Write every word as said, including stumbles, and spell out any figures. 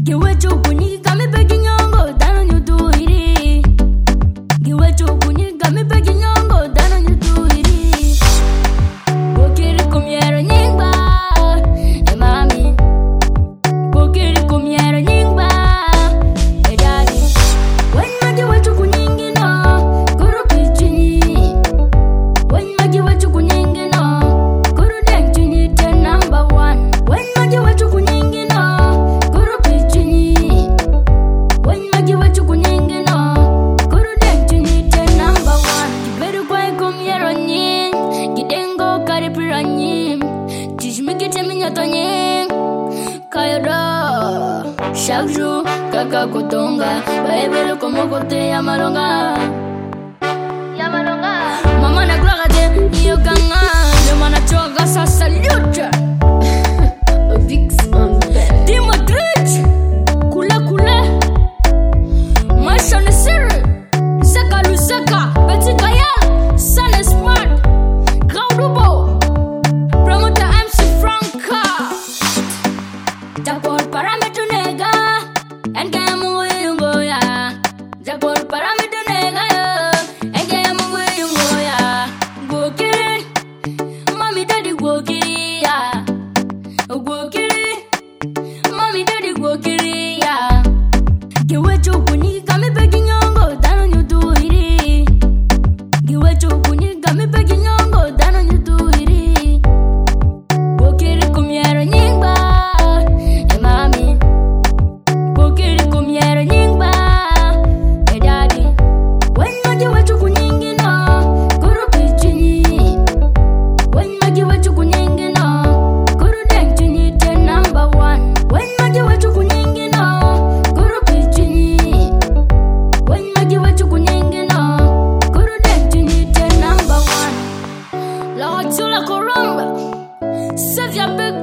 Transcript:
Giwe chukuni kami peki nyongo dano nyutu iri. Giwe chukuni kami peki nyongo dano nyutu iri. Bokiri kumiero nyingba e mami. Bokiri kumiero nyingba e daddy. When ma giwe chukuni no guru pichini. When ma giwe chukuni no guru denchini te number one. When ma giwe chukuni no guru pichini. When ma giwe chukuni no guru denchini te number one. Kiberu kwa kumiero nying gidengo karipira nyim. Tishmikite minyoto nying kayodo shakju kaka kutonga baebele komokote ya malonga ya malonga. Mama na gloire de iyo kanga le mana choga sa salute. Vix on bed Dimotrich kula kula Masha Nesiri Seka Luseka Betty Kaya Sane Smart Graudubo Promoter M C Franca Jakor parameter nega Engemu yungoya Jakor parameter nega Engemu yungoya Gokiri Mami daddy gokiri ya Gokiri Mami daddy gokiri ya Giwe chukuni kami peki nyongo dano nyutu iri. Giwe chukuni kami peki nyongo dano nyutu iri. Bokiri kumiero nyingba e mami. Bokiri kumiero nyingba e daddy. When ma giwe chukuni no guru pichini. When ma giwe chukuni no guru denchini te number one. When ma giwe chukuni no guru pichini. When ma giwe chukuni no guru denchini te number one. Lord Tula Koromba Savia Big